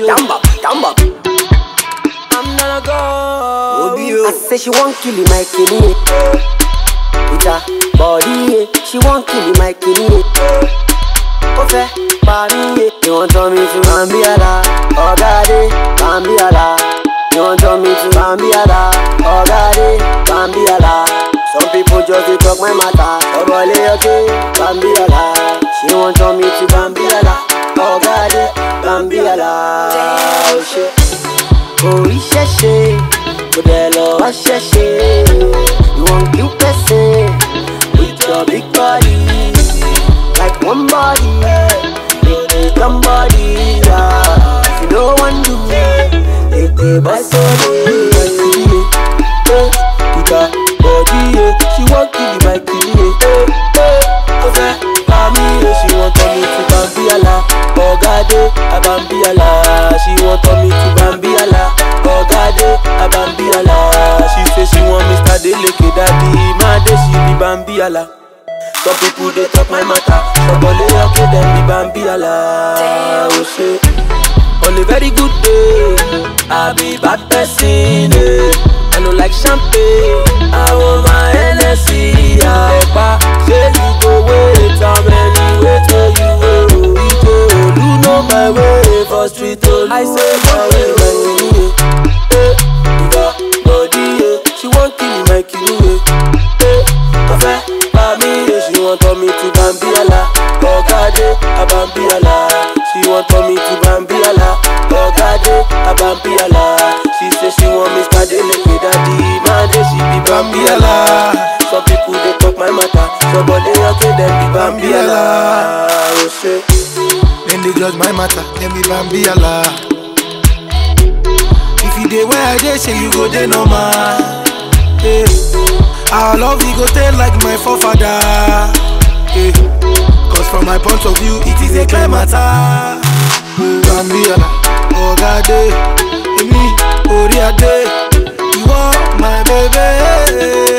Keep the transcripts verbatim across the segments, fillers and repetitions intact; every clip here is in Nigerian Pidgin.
Jamba, jamba. I'm gonna go. I say she want kill him, my kidney. With her body, she want kill him, my kidney. Ofe, Bami, you want me to Bambiala, Ogade, Bambiala. You want me to Bambiala, Ogade, Bambiala. Some people just they talk my matter. Obole okay, Bambiala. She want me to Bambiala, Ogade, Bambiala. Oh shit, oh isheshe, Odelo asheshe. You want kill person with your big body, like one body, big somebody. Yeah. If you don't want to, if they bust on she want kill my kidney, eh, eh. Ofe, Mami, she want me to Bambiala, Ogade, Abambiala. She want me to Bambiala, Ogade, Abambiala. She say she want Mister Deleke Daddy, Made she be Bambiala. Some people they talk my matter, somebody okay them be Bambiala. Oh shit, on a very good day, I be bad person, eh. I don't like champagne, I want my N S C. I say you go wait, how many wait till you will? You know my way for street, I say my way, my way. Eh, you got body, eh. She want kill my kidney, eh. Ofe, Mami, she want me to Bambiala, Ogade, Abambiala. She want me to Bambiala, Ogade, Abambiala. She say she want Mister Deleke Daddy, Made she be Bambiala. Some people they talk my matter, somebody okay them be Bambiala. Oh shit, then they judge my matter, them be Bambiala. If you dey where I dey, say you go dey normal. Hey, our love we go tell like my forefather. Hey, cause from my point of view, it is a clear matter. Bambiala, Ogade, me, Oriade. You are my baby.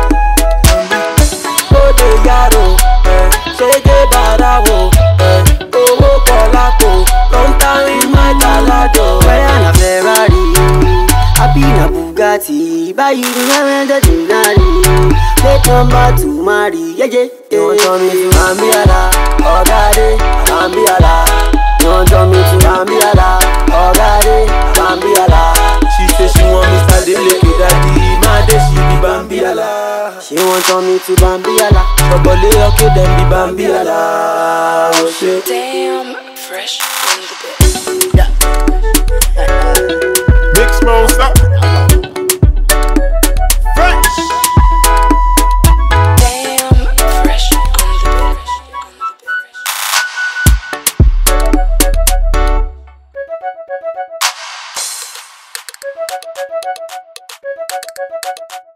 Ode yaro, eh, shege barawo, eh, owo kolako, long time in my talado. Where na Ferrari, happy na Bugatti, buy you the Denari, take number to marry, yeah yeah. You want me to Bambiala, Ogade, Bambiala. You want me to Bambiala, Ogade, Bambiala. She say she want Mister Deleke Daddy, Made she be Bambiala. She want me to Bambiala, somebody okay them be Bambiala. Oh shit. Damn, fresh on the bit. Yeah. Mix monster. Fresh. Damn, fresh on the bit.